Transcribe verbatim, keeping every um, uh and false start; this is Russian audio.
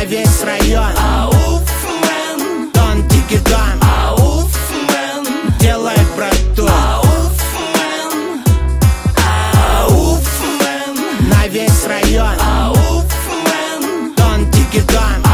весь район. Ауф, мэн, Дон Дигидон, ауф, мэн, делает брату. ауф, мэн, ауф, мэн, На весь район. ауф, мэн, Дон Дигидон.